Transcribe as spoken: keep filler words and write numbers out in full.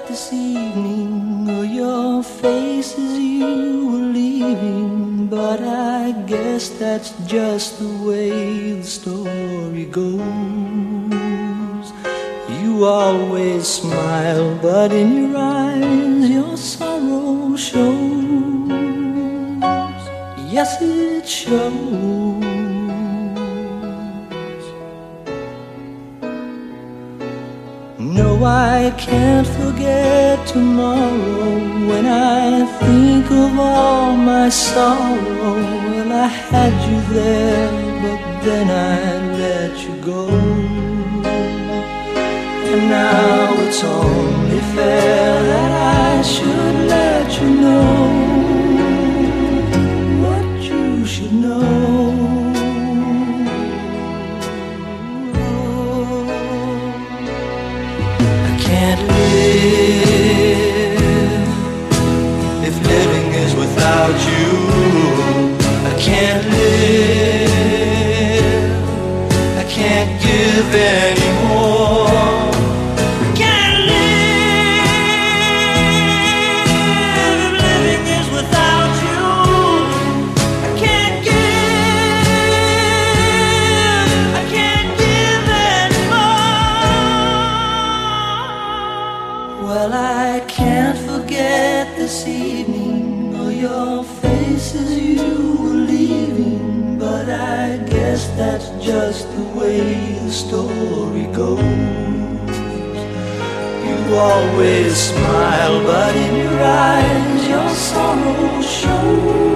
this evening, or your face as you were leaving, but I guess that's just the way the story goes. You always smile, but in your eyes your sorrow shows. Yes, it shows. No, I can't forget tomorrow. When I think of all my sorrow, well, I had you there, but then I let you go. And now it's only fair that I should let you know what you should know. Can't live if living is without you. I can't live, I can't give anymore. I can't live if living is without you. I can't give, I can't give anymore. Well, I can't forget this evening, or your face as you were leaving, but I guess that's just the way the story goes. You always smile, but in your eyes your sorrow shows.